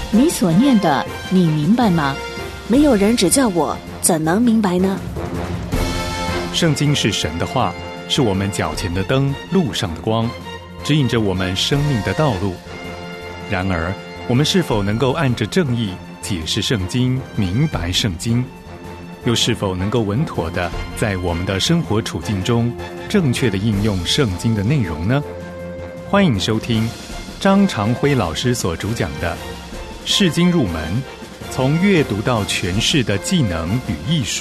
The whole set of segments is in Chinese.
你所念的，你明白吗？ 没有人指教我，怎能明白呢？ 圣经是神的话，是我们脚前的灯，路上的光，指引着我们生命的道路。然而，我们是否能够按着正义解释圣经，明白圣经？又是否能够稳妥地在我们的生活处境中正确地应用圣经的内容呢？欢迎收听张长辉老师所主讲的《释经入门：从阅读到诠释的技能与艺术》。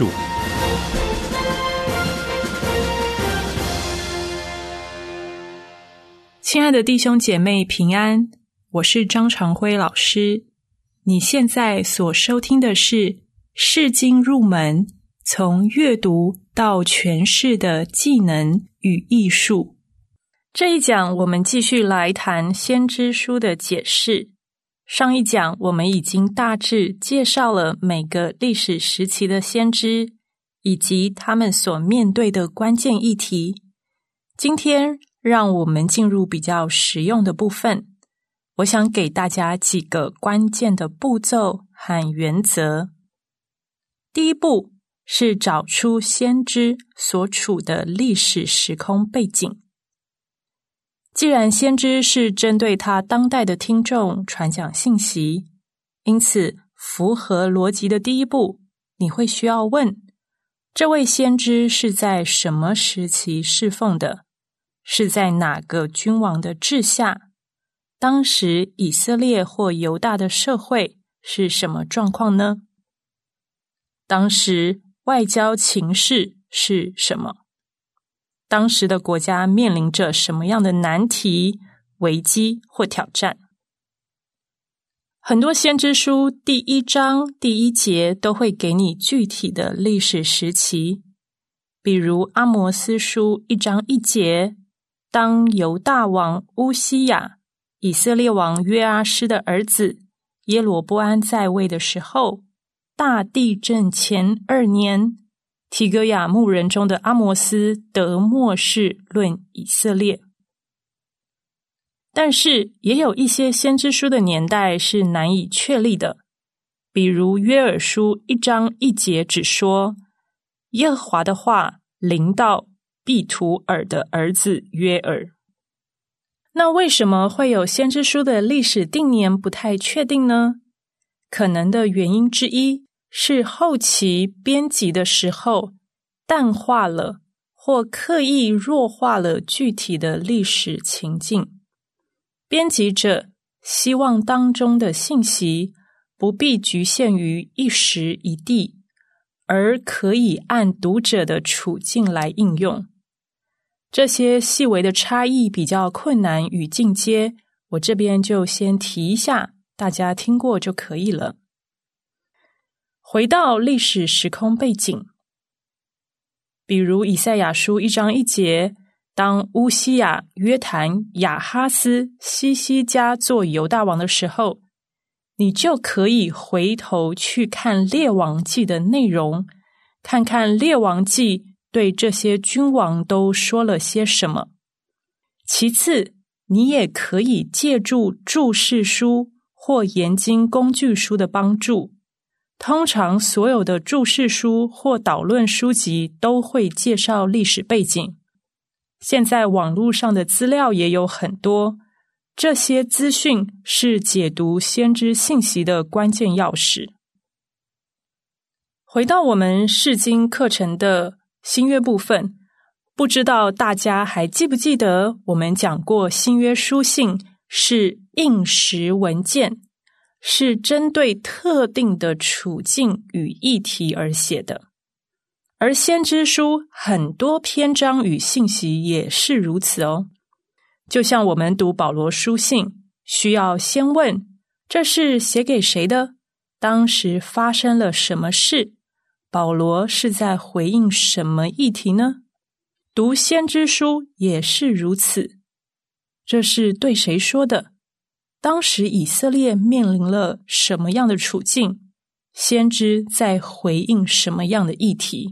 亲爱的弟兄姐妹平安，我是张长辉老师。你现在所收听的是释经入门，从阅读到诠释的技能与艺术。这一讲我们继续来谈先知书的解释。上一讲我们已经大致介绍了每个历史时期的先知，以及他们所面对的关键议题。今天让我们进入比较实用的部分，我想给大家几个关键的步骤和原则。第一步是找出先知所处的历史时空背景。既然先知是针对他当代的听众传讲信息，因此符合逻辑的第一步，你会需要问，这位先知是在什么时期侍奉的？是在哪个君王的治下？当时以色列或犹大的社会是什么状况呢？当时外交情势是什么？当时的国家面临着什么样的难题、危机或挑战？很多先知书第1章第1节都会给你具体的历史时期，比如阿摩斯书1章1节，当犹大王乌西雅、以色列王约阿施的儿子耶罗波安在位的时候，大地震前2年，提格亚牧人中的阿摩斯得默示论以色列。但是也有一些先知书的年代是难以确立的，比如约珥书1章1节只说，耶和华的话临到毕图尔的儿子约珥。那为什么会有先知书的历史定年不太确定呢？可能的原因之一是后期编辑的时候淡化了或刻意弱化了具体的历史情境。编辑者希望当中的信息不必局限于一时一地，而可以按读者的处境来应用。这些细微的差异比较困难与进阶，我这边就先提一下，大家听过就可以了。回到历史时空背景，比如以赛亚书1章1节，当乌西雅、约弹、亚哈斯、西西家做犹大王的时候，你就可以回头去看列王记的内容，看看列王记对这些君王都说了些什么。其次，你也可以借助注释书或研经工具书的帮助。通常所有的注释书或导论书籍都会介绍历史背景。现在网络上的资料也有很多，这些资讯是解读先知信息的关键钥匙。回到我们释经课程的新约部分，不知道大家还记不记得我们讲过新约书信是应时文件，是针对特定的处境与议题而写的。而先知书很多篇章与信息也是如此哦。就像我们读保罗书信，需要先问，这是写给谁的？当时发生了什么事？保罗是在回应什么议题呢？读先知书也是如此。这是对谁说的？当时以色列面临了什么样的处境？先知在回应什么样的议题？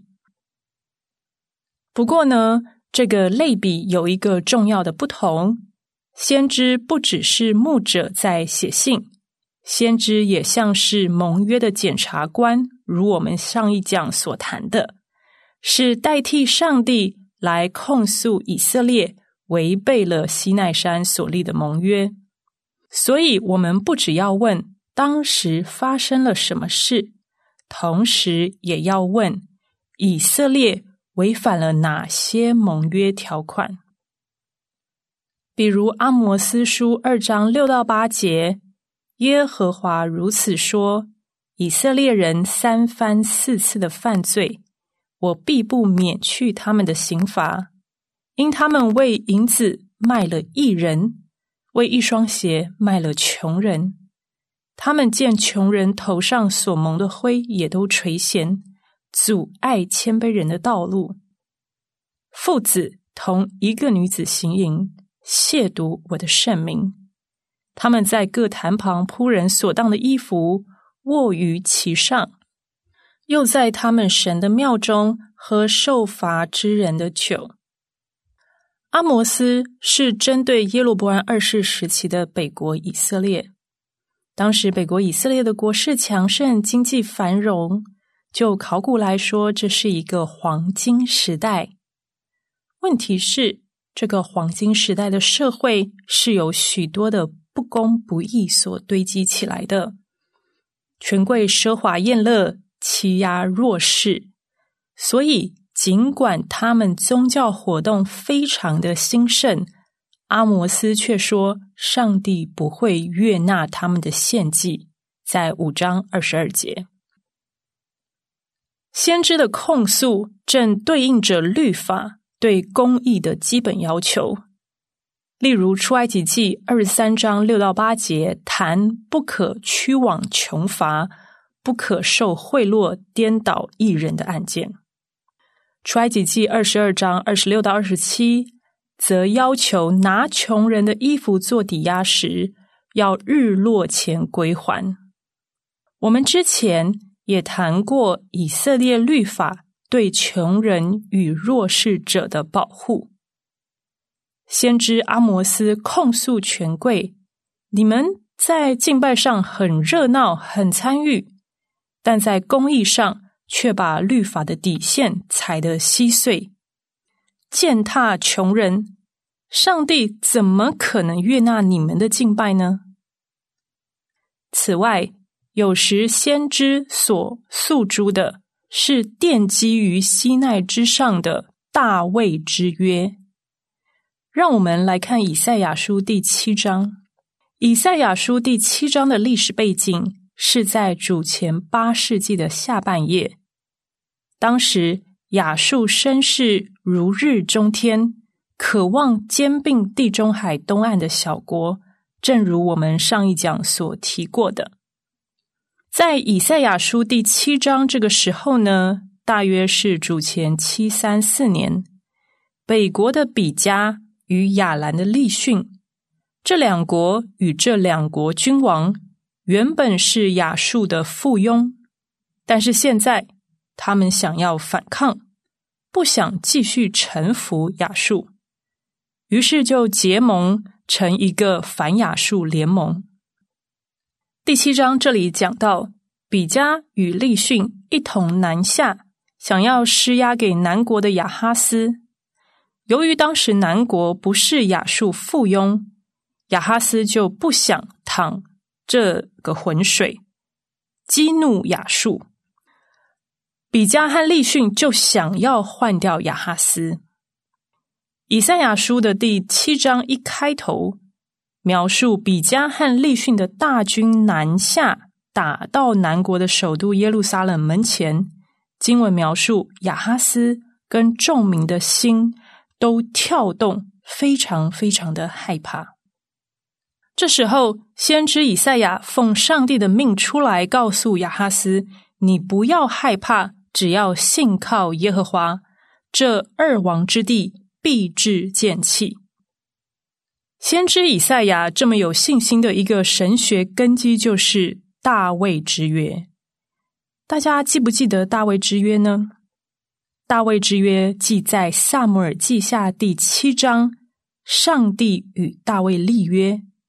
不过呢，这个类比有一个重要的不同，先知不只是牧者在写信， 先知也像是盟约的检察官，如我们上一讲所谈的，是代替上帝来控诉以色列违背了西奈山所立的盟约。所以我们不只要问当时发生了什么事，同时也要问以色列违反了哪些盟约条款。比如阿摩斯书2章6到8节，耶和华如此说，以色列人3番4次的犯罪，我必不免去他们的刑罚，因他们为银子卖了义人，为一双鞋卖了穷人。他们见穷人头上所蒙的灰也都垂涎，阻碍谦卑人的道路。父子同一个女子行淫，亵渎我的圣名。他们在各坛旁铺人所当的衣服，卧于其上，又在他们神的庙中喝受罚之人的酒。阿摩斯是针对耶罗波安2世时期的北国以色列。当时北国以色列的国势强盛，经济繁荣，就考古来说，这是一个黄金时代。问题是，这个黄金时代的社会是由许多的不公不义所堆积起来的。权贵奢华宴乐，欺压弱势，所以尽管他们宗教活动非常的兴盛，阿摩斯却说上帝不会悦纳他们的献祭，在5章22节。先知的控诉正对应着律法对公义的基本要求。例如出埃及记23章6到8节谈不可屈枉穷乏，不可受贿赂颠倒义人的案件。出埃及记22章26到27则要求拿穷人的衣服做抵押时，要日落前归还。我们之前也谈过以色列律法对穷人与弱势者的保护。先知阿摩斯控诉权贵，你们在敬拜上很热闹，很参与，但在公义上却把律法的底线踩得稀碎，践踏穷人，上帝怎么可能悦纳你们的敬拜呢？此外，有时先知所诉诸的是奠基于西奈之上的大卫之约。让我们来看以赛亚书第7章。以赛亚书第7章的历史背景是在主前8世纪的下半叶。当时亚述声势如日中天，渴望兼并地中海东岸的小国，正如我们上一讲所提过的。在以赛亚书第7章这个时候呢，大约是主前734年，北国的比加与亚兰的利逊，这两国与这两国君王原本是亚述的附庸，但是现在他们想要反抗，不想继续臣服亚述，于是就结盟成一个反亚述联盟。第7章这里讲到，比加与利逊一同南下，想要施压给南国的亚哈斯。由于当时南国不是亚述附庸，亚哈斯就不想淌这个浑水，激怒亚述。比加和利逊就想要换掉亚哈斯。以赛亚书的第7章一开头，描述比加和利逊的大军南下，打到南国的首都耶路撒冷门前。经文描述亚哈斯跟众民的心都跳动，非常非常的害怕。这时候，先知以赛亚奉上帝的命出来告诉亚哈斯，你不要害怕，只要信靠耶和华，这二王之地必致见弃。先知以赛亚这么有信心的一个神学根基就是大卫之约。大家记不记得大卫之约呢？大卫之约记在撒母耳记下第7章，上帝与大卫立约。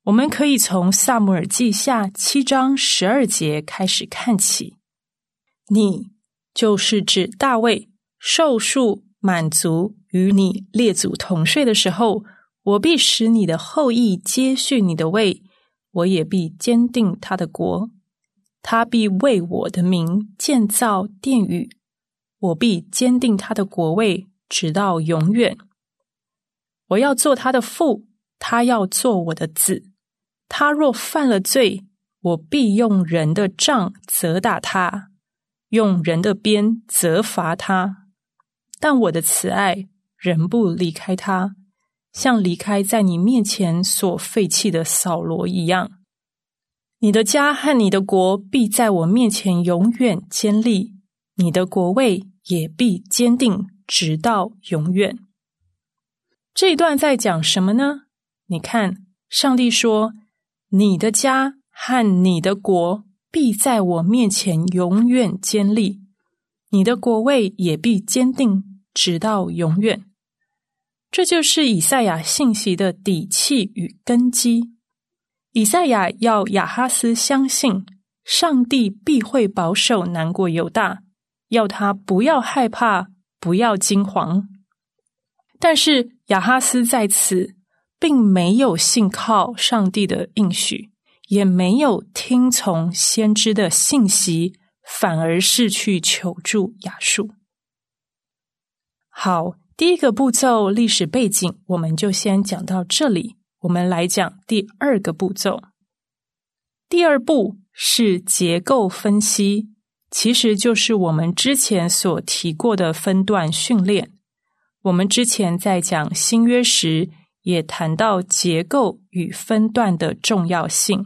我们可以从撒母耳记下7章12节开始看起。你就是指大卫寿数满足，与你列祖同睡的时候，我必使你的后裔接续你的位，我也必坚定他的国，他必为我的名建造殿宇，我必坚定他的国位，直到永远。我要做他的父，他要做我的子。他若犯了罪，我必用人的杖责打他，用人的鞭责罚他。但我的慈爱仍不离开他，像离开在你面前所废弃的扫罗一样。你的家和你的国必在我面前永远坚立，你的国位也必坚定，直到永远。这一段在讲什么呢？你看，上帝说，你的家和你的国必在我面前永远坚立，你的国位也必坚定，直到永远。这就是以赛亚信息的底气与根基。以赛亚要亚哈斯相信，上帝必会保守南国犹大，要他不要害怕，不要惊惶。但是亚哈斯在此并没有信靠上帝的应许，也没有听从先知的信息，反而是去求助亚述。好，第一个步骤历史背景我们就先讲到这里，我们来讲第二个步骤。第二步是结构分析，其实就是我们之前所提过的分段训练。我们之前在讲新约时也谈到结构与分段的重要性。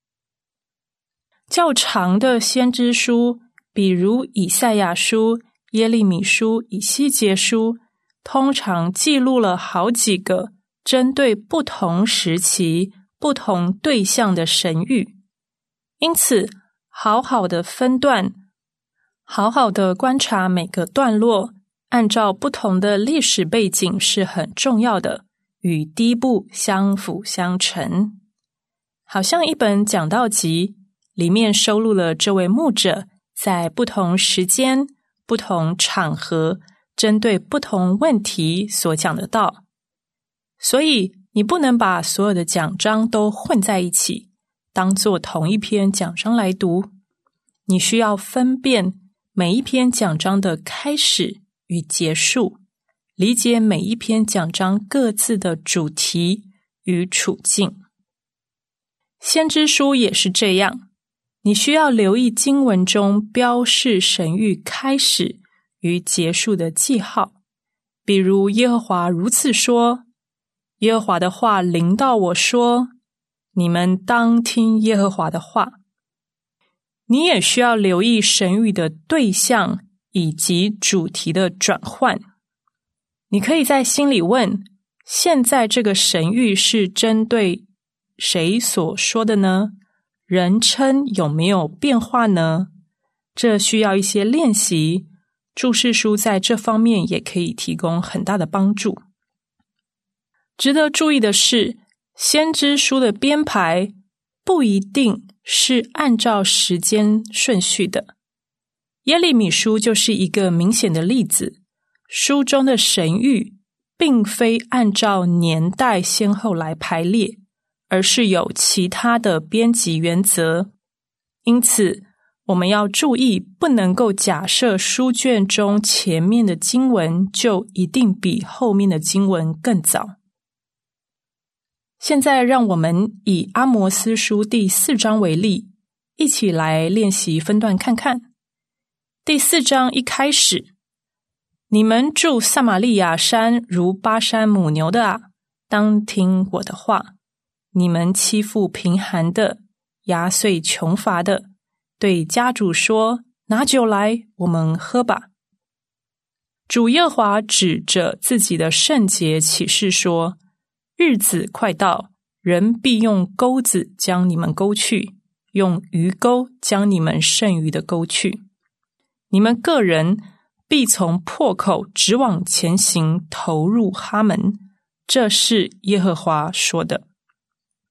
较长的先知书，比如以赛亚书、耶利米书、以西结书，通常记录了好几个针对不同时期、不同对象的神谕。因此，好好的分段，好好的观察每个段落，按照不同的历史背景是很重要的，与第一步相辅相成。好像一本讲道集，里面收录了这位牧者在不同时间、不同场合针对不同问题所讲的道。所以你不能把所有的讲章都混在一起，当作同一篇讲章来读。你需要分辨每一篇讲章的开始与结束，理解每一篇讲章各自的主题与处境。先知书也是这样，你需要留意经文中标示神谕开始与结束的记号，比如耶和华如此说，耶和华的话临到我说，你们当听耶和华的话。你也需要留意神谕的对象以及主题的转换。你可以在心里问，现在这个神谕是针对谁所说的呢？人称有没有变化呢？这需要一些练习，注释书在这方面也可以提供很大的帮助。值得注意的是，先知书的编排不一定是按照时间顺序的。耶利米书就是一个明显的例子，书中的神谕并非按照年代先后来排列，而是有其他的编辑原则。因此，我们要注意，不能够假设书卷中前面的经文就一定比后面的经文更早。现在让我们以阿摩斯书第4章为例，一起来练习分段看看。第4章一开始，你们住撒玛利亚山如巴山母牛的啊，当听我的话。你们欺负贫寒的，压碎穷乏的，对家主说，拿酒来，我们喝吧。主耶和华指着自己的圣洁起誓说，日子快到，人必用钩子将你们钩去，用鱼钩将你们剩余的钩去。你们个人必从破口直往前行，投入哈门。这是耶和华说的。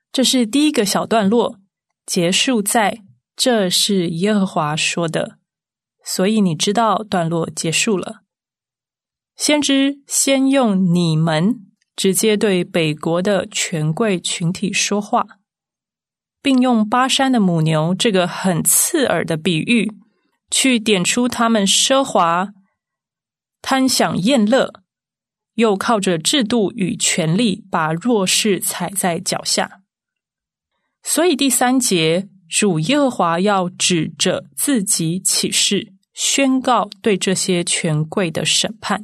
这是第一个小段落，结束在这是耶和华说的，所以你知道段落结束了。先知先用你们直接对北国的权贵群体说话，并用巴山的母牛这个很刺耳的比喻去点出他们奢华、贪享宴乐，又靠着制度与权力把弱势踩在脚下。所以第3节，主耶和华要指着自己起誓，宣告对这些权贵的审判。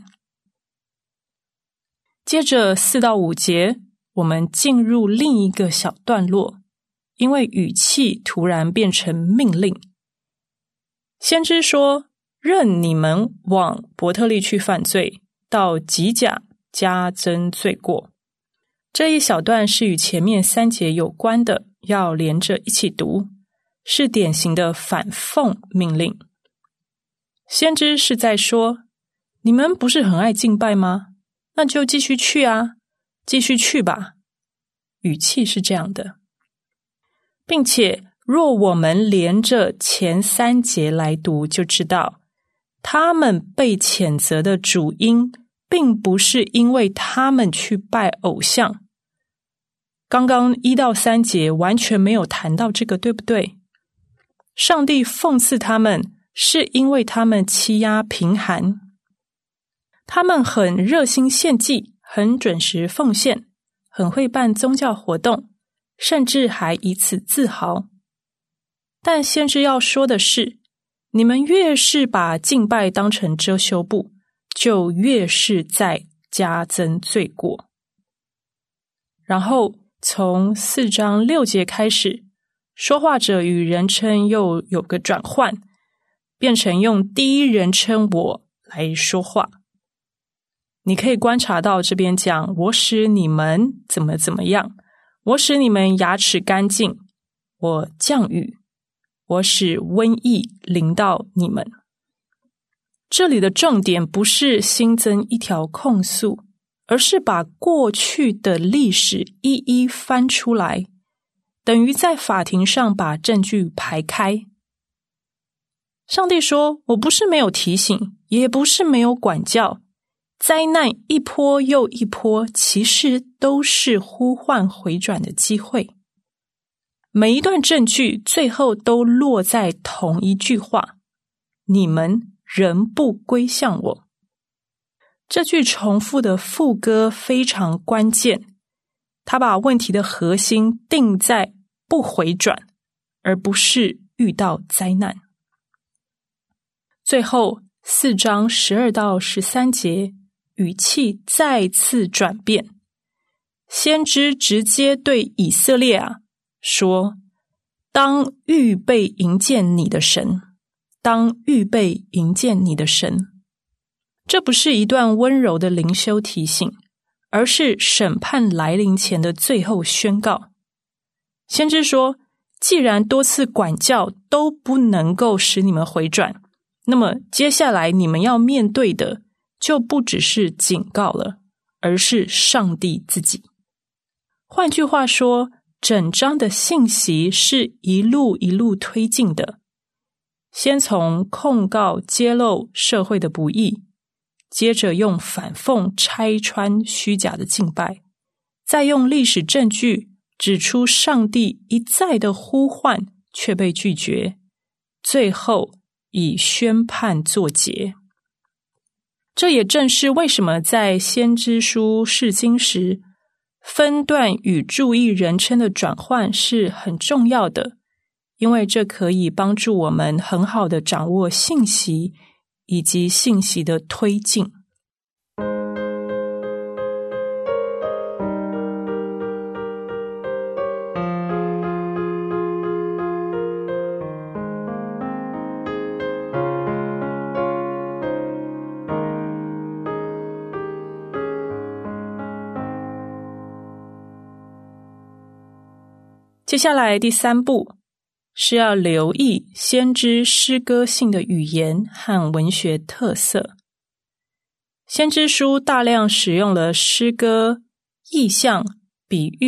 接着4到5节，我们进入另一个小段落，因为语气突然变成命令。先知说，任你们往伯特利去犯罪，到吉甲加增罪过。这一小段是与前面3节有关的，要连着一起读，是典型的反讽命令。先知是在说，你们不是很爱敬拜吗？那就继续去啊，继续去吧。语气是这样的，并且若我们连着前3节来读，就知道他们被谴责的主因并不是因为他们去拜偶像。刚刚1到3节完全没有谈到这个，对不对？上帝讽刺他们，是因为他们欺压贫寒，他们很热心献祭，很准时奉献，很会办宗教活动，甚至还以此自豪。但先知要说的是，你们越是把敬拜当成遮羞布，就越是在加增罪过。然后从4章6节开始，说话者与人称又有个转换，变成用第一人称我来说话。你可以观察到这边讲，我使你们怎么样，我使你们牙齿干净，我降雨，我使瘟疫临到你们。这里的重点不是新增一条控诉，而是把过去的历史一一翻出来，等于在法庭上把证据排开。上帝说，我不是没有提醒，也不是没有管教，灾难一波又一波，其实都是呼唤回转的机会。每一段证据最后都落在同一句话，你们仍不归向我。这句重复的副歌非常关键，它把问题的核心定在不回转，而不是遇到灾难。最后4章12到13节，语气再次转变，先知直接对以色列说，当预备迎见你的神，当预备迎见你的神。这不是一段温柔的灵修提醒，而是审判来临前的最后宣告。先知说，既然多次管教都不能够使你们回转，那么接下来你们要面对的就不只是警告了，而是上帝自己。换句话说，整章的信息是一路一路推进的，先从控告揭露社会的不义，接着用反讽拆穿虚假的敬拜，再用历史证据指出上帝一再的呼唤却被拒绝，最后以宣判作结。这也正是为什么在先知书释经时，分段与注意人称的转换是很重要的，因为这可以帮助我们很好的掌握信息以及信息的推进。接下来第3步是要留意先知诗歌性的语言和文学特色。先知书大量使用了诗歌、意象、比喻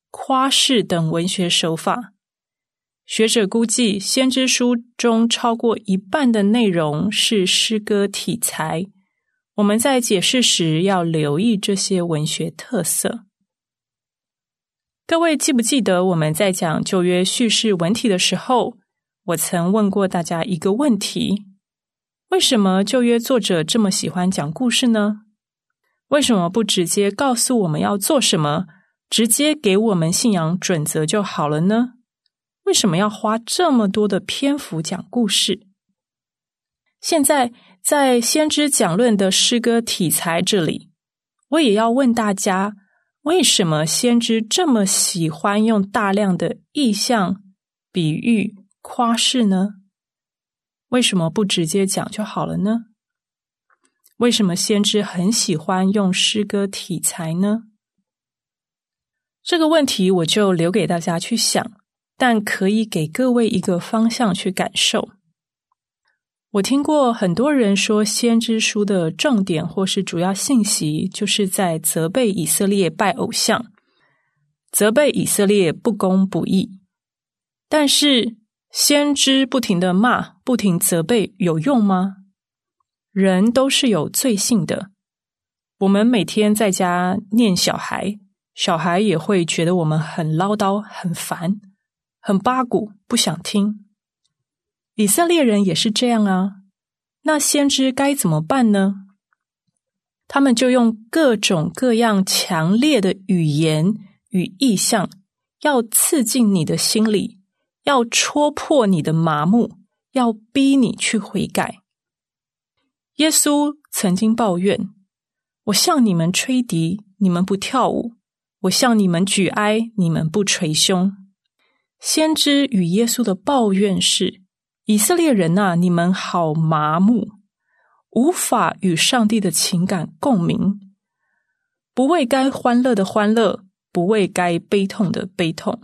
夸饰等文学手法。学者估计，先知书中超过一半的内容是诗歌题材。我们在解释时要留意这些文学特色。各位记不记得我们在讲旧约叙事文体的时候，我曾问过大家一个问题：为什么旧约作者这么喜欢讲故事呢？为什么不直接告诉我们要做什么，直接给我们信仰准则就好了呢？为什么要花这么多的篇幅讲故事？现在在先知讲论的诗歌题材这里，我也要问大家，为什么先知这么喜欢用大量的意象、比喻、夸饰呢？为什么不直接讲就好了呢？为什么先知很喜欢用诗歌题材呢？这个问题我就留给大家去想，但可以给各位一个方向去感受。我听过很多人说，先知书的重点或是主要信息就是在责备以色列拜偶像，责备以色列不公不义。但是先知不停地骂，不停责备有用吗？人都是有罪性的，我们每天在家念小孩，小孩也会觉得我们很唠叨、很烦、很八股，不想听。以色列人也是这样啊，那先知该怎么办呢？他们就用各种各样强烈的语言与意象，要刺进你的心里，要戳破你的麻木，要逼你去悔改。耶稣曾经抱怨，我向你们吹笛，你们不跳舞；我向你们举哀，你们不捶胸。先知与耶稣的抱怨是，以色列人啊，你们好麻木，无法与上帝的情感共鸣，不为该欢乐的欢乐，不为该悲痛的悲痛。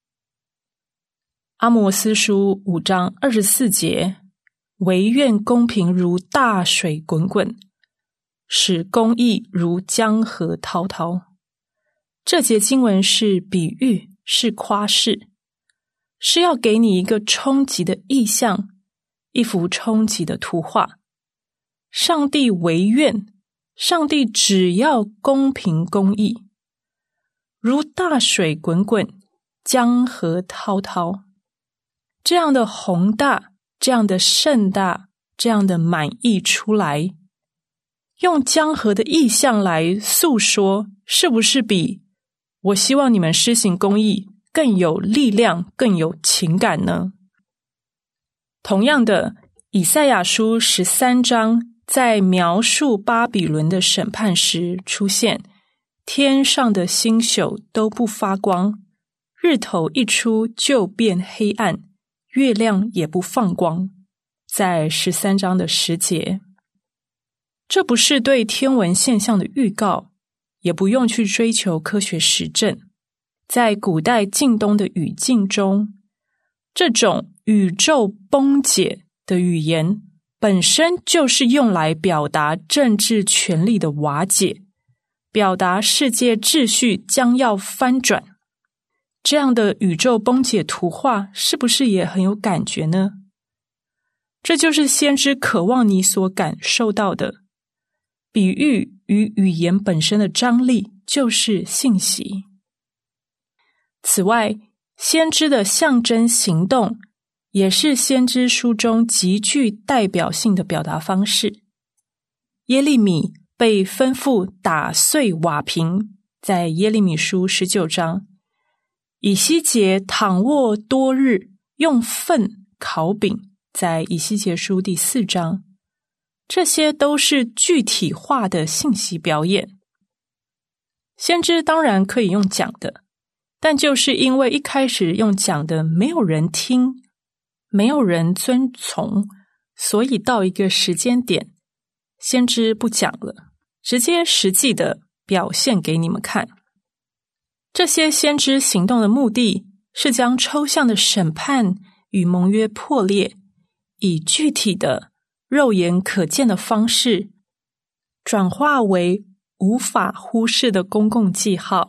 阿摩司书5章24节，惟愿公平如大水滚滚，使公义如江河滔滔。这节经文是比喻，是夸饰，是要给你一个冲击的意象，一幅冲击的图画。上帝惟愿，上帝只要公平公义，如大水滚滚，江河滔滔。这样的宏大，这样的盛大，这样的满意出来，用江河的意象来诉说，是不是比我希望你们施行公义更有力量，更有情感呢？同样的，以赛亚书13章在描述巴比伦的审判时出现，天上的星宿都不发光，日头一出就变黑暗，月亮也不放光，在13章的10节。这不是对天文现象的预告，也不用去追求科学实证。在古代近东的语境中，这种宇宙崩解的语言本身就是用来表达政治权力的瓦解，表达世界秩序将要翻转。这样的宇宙崩解图画是不是也很有感觉呢？这就是先知渴望你所感受到的。比喻与语言本身的张力就是信息。此外，先知的象征行动也是先知书中极具代表性的表达方式。耶利米被吩咐打碎瓦瓶，在耶利米书19章。以西结躺卧多日，用粪烤饼，在以西结书第4章。这些都是具体化的信息表演。先知当然可以用讲的，但就是因为一开始用讲的没有人听，没有人遵从，所以到一个时间点，先知不讲了，直接实际的表现给你们看。这些先知行动的目的是将抽象的审判与盟约破裂，以具体的肉眼可见的方式转化为无法忽视的公共记号，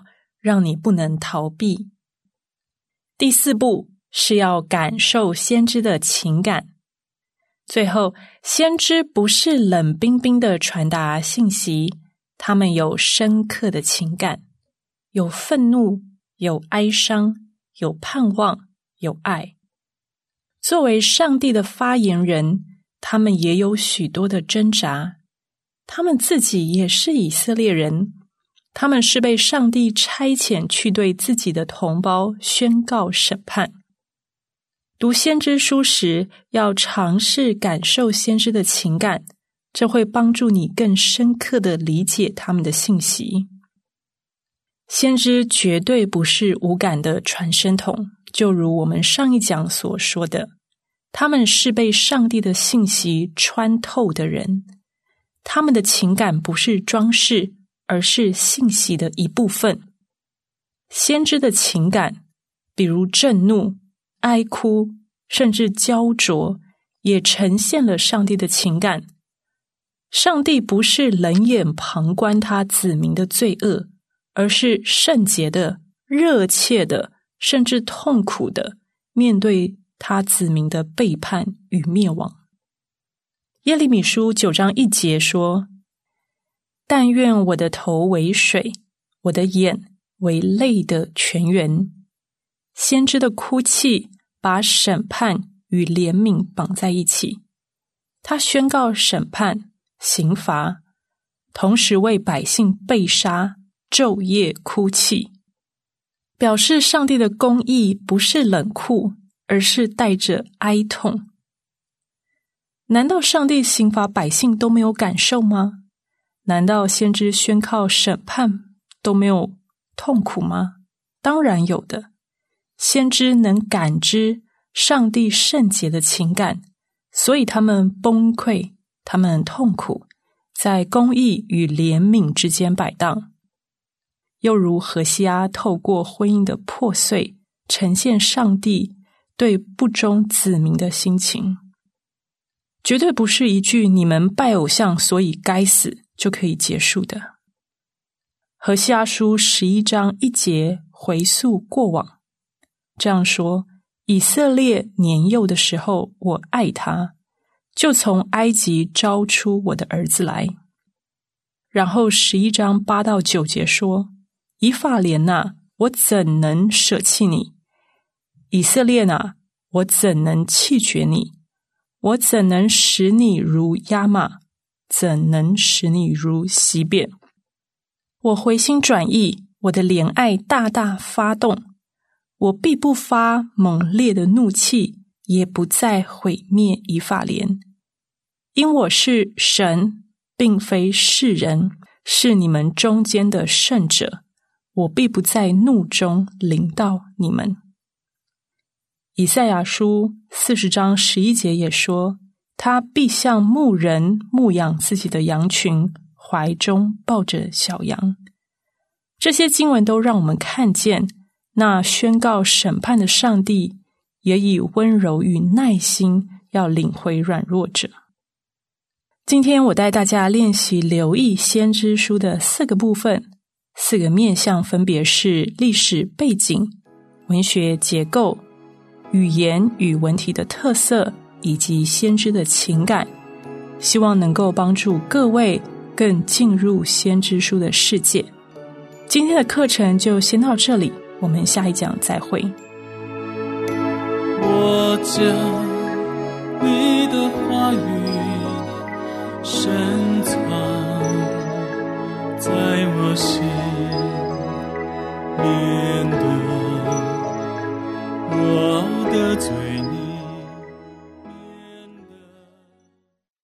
让你不能逃避。第4步是要感受先知的情感。最后，先知不是冷冰冰的传达信息，他们有深刻的情感，有愤怒，有哀伤，有盼望，有爱。作为上帝的发言人，他们也有许多的挣扎，他们自己也是以色列人，他们是被上帝差遣去对自己的同胞宣告审判。读先知书时，要尝试感受先知的情感，这会帮助你更深刻地理解他们的信息。先知绝对不是无感的传声筒，就如我们上一讲所说的，他们是被上帝的信息穿透的人，他们的情感不是装饰，而是信息的一部分。先知的情感，比如震怒、哀哭，甚至焦灼，也呈现了上帝的情感。上帝不是冷眼旁观他子民的罪恶，而是圣洁的、热切的，甚至痛苦的面对他子民的背叛与灭亡。耶利米书9章1节说：但愿我的头为水，我的眼为泪的泉源。先知的哭泣把审判与怜悯绑在一起，他宣告审判、刑罚，同时为百姓被杀，昼夜哭泣，表示上帝的公义不是冷酷，而是带着哀痛。难道上帝刑罚百姓都没有感受吗？难道先知宣告审判都没有痛苦吗？当然有的。先知能感知上帝圣洁的情感，所以他们崩溃，他们痛苦，在公义与怜悯之间摆荡。又如何西阿透过婚姻的破碎，呈现上帝对不忠子民的心情。绝对不是一句你们拜偶像所以该死就可以结束的。何西阿书11章1节回溯过往，这样说：以色列年幼的时候，我爱他，就从埃及招出我的儿子来。然后11章8到9节说：以法莲哪，我怎能舍弃你？以色列哪，我怎能弃绝你？我怎能使你如亚玛？怎能使你如西遍？我回心转意，我的怜爱大大发动，我必不发猛烈的怒气，也不再毁灭以法莲。因我是神，并非世人，是你们中间的圣者，我必不在怒中临到你们。以赛亚书40章11节也说：他必像牧人牧养自己的羊群，怀中抱着小羊。这些经文都让我们看见，那宣告审判的上帝也以温柔与耐心要领回软弱者。今天我带大家练习留意先知书的4个部分，4个面向分别是历史背景、文学结构、语言与文体的特色，以及先知的情感，希望能够帮助各位更进入先知书的世界。今天的课程就先到这里，我们下一讲再会。 我将你的话语深藏在我心，免得我的罪孽